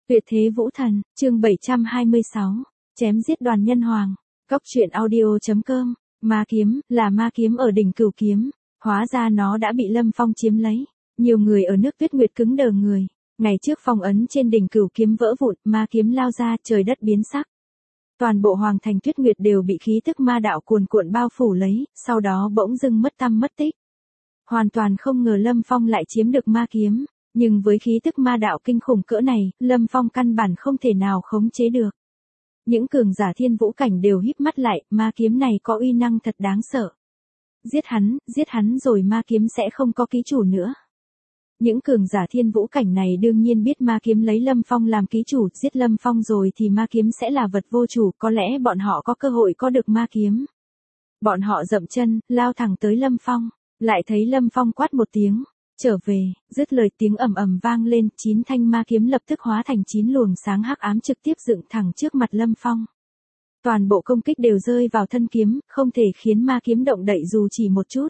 Tuyệt thế vũ thần, chương 726, chém giết Đoàn Nhân Hoàng. Cốc truyện audio.com, ma kiếm, là ma kiếm ở đỉnh Cửu Kiếm, hóa ra nó đã bị Lâm Phong chiếm lấy. Nhiều người ở nước Tuyết Nguyệt cứng đờ người, ngày trước phong ấn trên đỉnh Cửu Kiếm vỡ vụn, ma kiếm lao ra, trời đất biến sắc. Toàn bộ hoàng thành Tuyết Nguyệt đều bị khí tức ma đạo cuồn cuộn bao phủ lấy, sau đó bỗng dưng mất tăm mất tích. Hoàn toàn không ngờ Lâm Phong lại chiếm được ma kiếm, nhưng với khí tức ma đạo kinh khủng cỡ này, Lâm Phong căn bản không thể nào khống chế được. Những cường giả thiên vũ cảnh đều híp mắt lại, ma kiếm này có uy năng thật đáng sợ. Giết hắn rồi ma kiếm sẽ không có ký chủ nữa. Những cường giả thiên vũ cảnh này đương nhiên biết ma kiếm lấy Lâm Phong làm ký chủ, giết Lâm Phong rồi thì ma kiếm sẽ là vật vô chủ, có lẽ bọn họ có cơ hội có được ma kiếm. Bọn họ dậm chân, lao thẳng tới Lâm Phong, lại thấy Lâm Phong quát một tiếng, trở về, dứt lời tiếng ầm ầm vang lên, 9 thanh ma kiếm lập tức hóa thành 9 luồng sáng hắc ám trực tiếp dựng thẳng trước mặt Lâm Phong. Toàn bộ công kích đều rơi vào thân kiếm, không thể khiến ma kiếm động đậy dù chỉ một chút.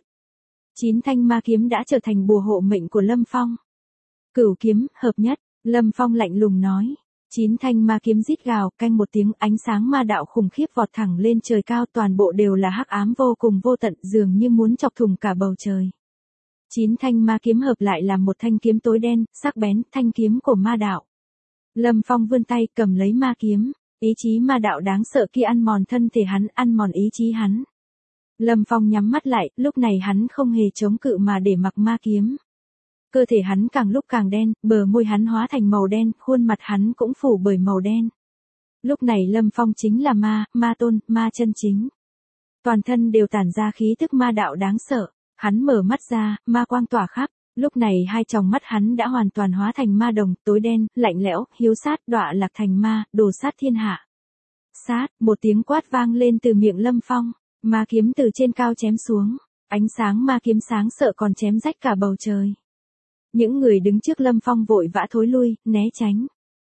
9 thanh ma kiếm đã trở thành bùa hộ mệnh của Lâm Phong. Cửu kiếm, hợp nhất, Lâm Phong lạnh lùng nói. 9 thanh ma kiếm rít gào, canh một tiếng, ánh sáng ma đạo khủng khiếp vọt thẳng lên trời cao, toàn bộ đều là hắc ám vô cùng vô tận, dường như muốn chọc thủng cả bầu trời. 9 thanh ma kiếm hợp lại làm một thanh kiếm tối đen, sắc bén, thanh kiếm của ma đạo. Lâm Phong vươn tay cầm lấy ma kiếm, ý chí ma đạo đáng sợ kia ăn mòn thân thể hắn, ăn mòn ý chí hắn. Lâm Phong nhắm mắt lại, lúc này hắn không hề chống cự mà để mặc ma kiếm. Cơ thể hắn càng lúc càng đen, bờ môi hắn hóa thành màu đen, khuôn mặt hắn cũng phủ bởi màu đen. Lúc này Lâm Phong chính là ma tôn, ma chân chính. Toàn thân đều tản ra khí tức ma đạo đáng sợ. Hắn mở mắt ra, ma quang tỏa khắp, lúc này hai tròng mắt hắn đã hoàn toàn hóa thành ma đồng, tối đen, lạnh lẽo, hiếu sát, đọa lạc thành ma, đồ sát thiên hạ. Sát, một tiếng quát vang lên từ miệng Lâm Phong, ma kiếm từ trên cao chém xuống, ánh sáng ma kiếm sáng sợ còn chém rách cả bầu trời. Những người đứng trước Lâm Phong vội vã thối lui, né tránh.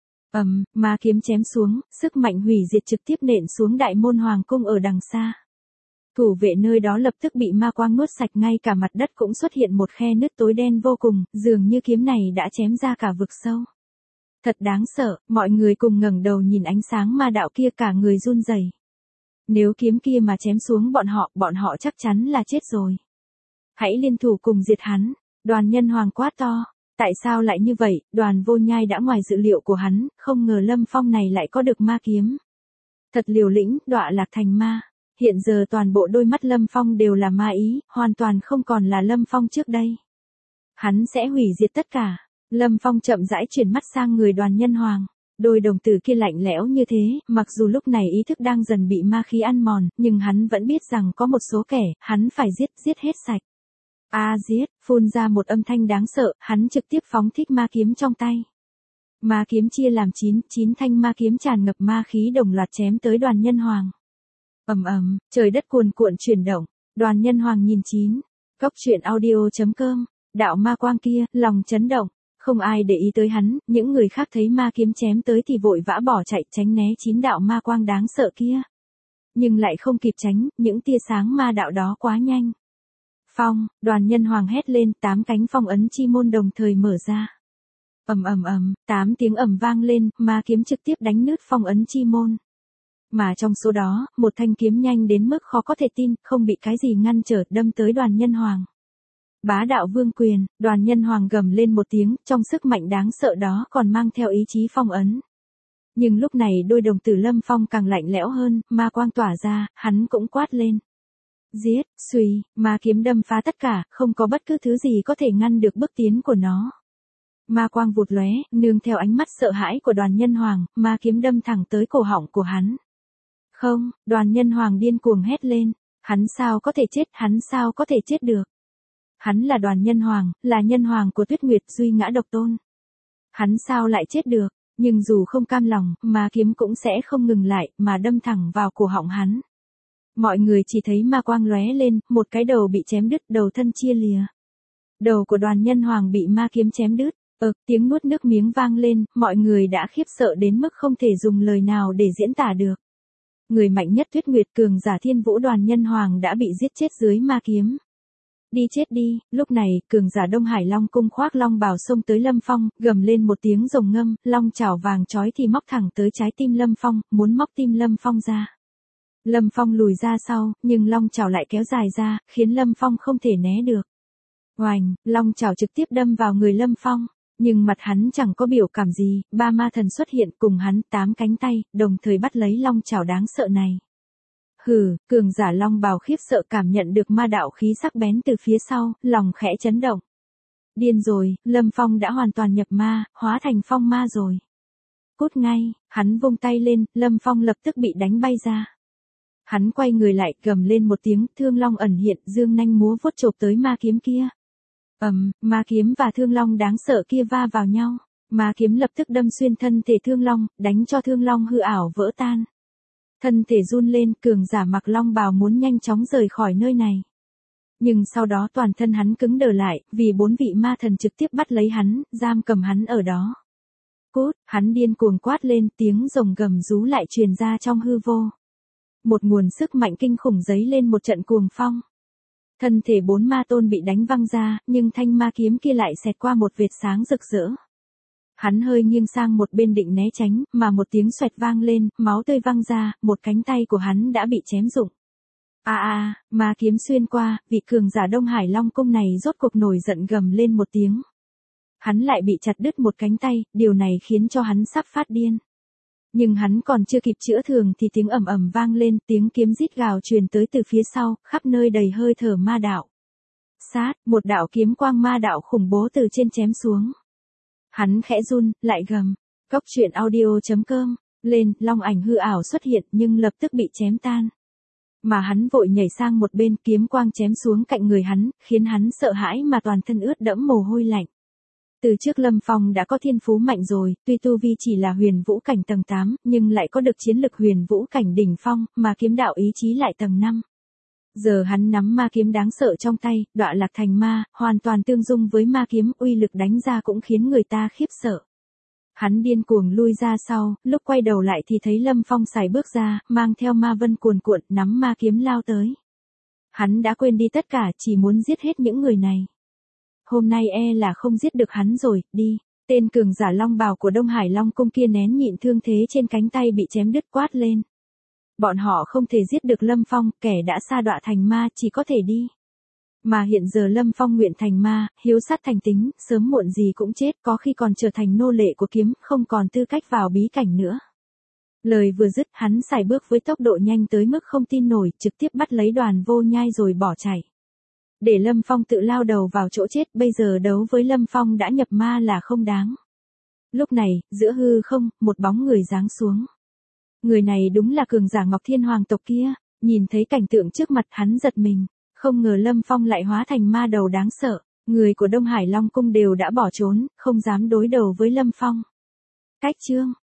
Ma kiếm chém xuống, sức mạnh hủy diệt trực tiếp nện xuống đại môn hoàng cung ở đằng xa. Thủ vệ nơi đó lập tức bị ma quang nuốt sạch, ngay cả mặt đất cũng xuất hiện một khe nứt tối đen vô cùng, dường như kiếm này đã chém ra cả vực sâu. Thật đáng sợ, mọi người cùng ngẩng đầu nhìn ánh sáng ma đạo kia, cả người run rẩy. Nếu kiếm kia mà chém xuống bọn họ chắc chắn là chết rồi. Hãy liên thủ cùng diệt hắn, Đoàn Nhân Hoàng quát to. Tại sao lại như vậy, Đoàn Vô Nhai đã ngoài dự liệu của hắn, không ngờ Lâm Phong này lại có được ma kiếm. Thật liều lĩnh, đọa lạc thành ma. Hiện giờ toàn bộ đôi mắt Lâm Phong đều là ma ý, hoàn toàn không còn là Lâm Phong trước đây. Hắn sẽ hủy diệt tất cả. Lâm Phong chậm rãi chuyển mắt sang người Đoàn Nhân Hoàng. Đôi đồng tử kia lạnh lẽo như thế, mặc dù lúc này ý thức đang dần bị ma khí ăn mòn, nhưng hắn vẫn biết rằng có một số kẻ, hắn phải giết hết sạch. Giết, phun ra một âm thanh đáng sợ, hắn trực tiếp phóng thích ma kiếm trong tay. Ma kiếm chia làm 9 thanh ma kiếm tràn ngập ma khí đồng loạt chém tới Đoàn Nhân Hoàng. Trời đất cuồn cuộn chuyển động, Đoàn Nhân Hoàng nhìn 9. Cốc truyện audio.com, đạo ma quang kia, lòng chấn động, không ai để ý tới hắn, những người khác thấy ma kiếm chém tới thì vội vã bỏ chạy tránh né 9 đạo ma quang đáng sợ kia. Nhưng lại không kịp tránh, những tia sáng ma đạo đó quá nhanh. Phong, Đoàn Nhân Hoàng hét lên, 8 cánh phong ấn chi môn đồng thời mở ra. 8 tiếng ầm vang lên, ma kiếm trực tiếp đánh nứt phong ấn chi môn. Mà trong số đó, một thanh kiếm nhanh đến mức khó có thể tin, không bị cái gì ngăn trở, đâm tới Đoàn Nhân Hoàng. Bá đạo vương quyền, Đoàn Nhân Hoàng gầm lên một tiếng, trong sức mạnh đáng sợ đó còn mang theo ý chí phong ấn. Nhưng lúc này đôi đồng tử Lâm Phong càng lạnh lẽo hơn, ma quang tỏa ra, hắn cũng quát lên. Giết, suy, ma kiếm đâm phá tất cả, không có bất cứ thứ gì có thể ngăn được bước tiến của nó. Ma quang vụt lóe, nương theo ánh mắt sợ hãi của Đoàn Nhân Hoàng, ma kiếm đâm thẳng tới cổ họng của hắn. Không, Đoàn Nhân Hoàng điên cuồng hét lên, hắn sao có thể chết được. Hắn là Đoàn Nhân Hoàng, là nhân hoàng của Tuyết Nguyệt, duy ngã độc tôn. Hắn sao lại chết được, nhưng dù không cam lòng, ma kiếm cũng sẽ không ngừng lại, mà đâm thẳng vào cổ họng hắn. Mọi người chỉ thấy ma quang lóe lên, một cái đầu bị chém đứt, đầu thân chia lìa. Đầu của Đoàn Nhân Hoàng bị ma kiếm chém đứt, tiếng nuốt nước miếng vang lên, mọi người đã khiếp sợ đến mức không thể dùng lời nào để diễn tả được. Người mạnh nhất Tuyết Nguyệt, cường giả thiên vũ Đoàn Nhân Hoàng đã bị giết chết dưới ma kiếm. Đi chết đi, lúc này, cường giả Đông Hải Long cung khoác long bào xông tới Lâm Phong, gầm lên một tiếng rồng ngâm, long chảo vàng chói thì móc thẳng tới trái tim Lâm Phong, muốn móc tim Lâm Phong ra. Lâm Phong lùi ra sau, nhưng long chảo lại kéo dài ra, khiến Lâm Phong không thể né được. Oành, long chảo trực tiếp đâm vào người Lâm Phong, nhưng mặt hắn chẳng có biểu cảm gì, ba ma thần xuất hiện cùng hắn 8 cánh tay, đồng thời bắt lấy long chảo đáng sợ này. Hừ, cường giả long bào khiếp sợ cảm nhận được ma đạo khí sắc bén từ phía sau, lòng khẽ chấn động. Điên rồi, Lâm Phong đã hoàn toàn nhập ma, hóa thành phong ma rồi. Cút ngay, hắn vung tay lên, Lâm Phong lập tức bị đánh bay ra. Hắn quay người lại, gầm lên một tiếng, thương long ẩn hiện, dương nanh múa vuốt chộp tới ma kiếm kia. Ma kiếm và thương long đáng sợ kia va vào nhau, ma kiếm lập tức đâm xuyên thân thể thương long, đánh cho thương long hư ảo vỡ tan. Thân thể run lên, cường giả mặc long bào muốn nhanh chóng rời khỏi nơi này. Nhưng sau đó toàn thân hắn cứng đờ lại, vì 4 vị ma thần trực tiếp bắt lấy hắn, giam cầm hắn ở đó. Cút, hắn điên cuồng quát lên, tiếng rồng gầm rú lại truyền ra trong hư vô. Một nguồn sức mạnh kinh khủng giấy lên một trận cuồng phong. Thân thể 4 ma tôn bị đánh văng ra, nhưng thanh ma kiếm kia lại xẹt qua một vệt sáng rực rỡ. Hắn hơi nghiêng sang một bên định né tránh, mà một tiếng xoẹt vang lên, máu tươi văng ra, một cánh tay của hắn đã bị chém rụng. Ma kiếm xuyên qua, vị cường giả Đông Hải Long cung này rốt cuộc nổi giận gầm lên một tiếng. Hắn lại bị chặt đứt một cánh tay, điều này khiến cho hắn sắp phát điên. Nhưng hắn còn chưa kịp chữa thương thì tiếng ầm ầm vang lên, tiếng kiếm rít gào truyền tới từ phía sau, khắp nơi đầy hơi thở ma đạo. Sát, một đạo kiếm quang ma đạo khủng bố từ trên chém xuống. Hắn khẽ run, lại gầm. Cốc truyện audio.com, lên, long ảnh hư ảo xuất hiện nhưng lập tức bị chém tan. Mà hắn vội nhảy sang một bên, kiếm quang chém xuống cạnh người hắn, khiến hắn sợ hãi mà toàn thân ướt đẫm mồ hôi lạnh. Từ trước Lâm Phong đã có thiên phú mạnh rồi, tuy tu vi chỉ là huyền vũ cảnh tầng 8, nhưng lại có được chiến lực huyền vũ cảnh đỉnh phong, mà kiếm đạo ý chí lại tầng 5. Giờ hắn nắm ma kiếm đáng sợ trong tay, đọa lạc thành ma, hoàn toàn tương dung với ma kiếm, uy lực đánh ra cũng khiến người ta khiếp sợ. Hắn điên cuồng lui ra sau, lúc quay đầu lại thì thấy Lâm Phong sải bước ra, mang theo ma vân cuồn cuộn, nắm ma kiếm lao tới. Hắn đã quên đi tất cả, chỉ muốn giết hết những người này. Hôm nay là không giết được hắn rồi, đi. Tên cường giả long bào của Đông Hải Long cung kia nén nhịn thương thế trên cánh tay bị chém đứt quát lên. Bọn họ không thể giết được Lâm Phong, kẻ đã sa đọa thành ma, chỉ có thể đi. Mà hiện giờ Lâm Phong nguyện thành ma, hiếu sát thành tính, sớm muộn gì cũng chết, có khi còn trở thành nô lệ của kiếm, không còn tư cách vào bí cảnh nữa. Lời vừa dứt, hắn sải bước với tốc độ nhanh tới mức không tin nổi, trực tiếp bắt lấy Đoàn Vô Nhai rồi bỏ chạy. Để Lâm Phong tự lao đầu vào chỗ chết, bây giờ đấu với Lâm Phong đã nhập ma là không đáng. Lúc này, giữa hư không, một bóng người giáng xuống. Người này đúng là cường giả Ngọc Thiên Hoàng tộc kia, nhìn thấy cảnh tượng trước mặt hắn giật mình, không ngờ Lâm Phong lại hóa thành ma đầu đáng sợ, người của Đông Hải Long cung đều đã bỏ trốn, không dám đối đầu với Lâm Phong. Cách chương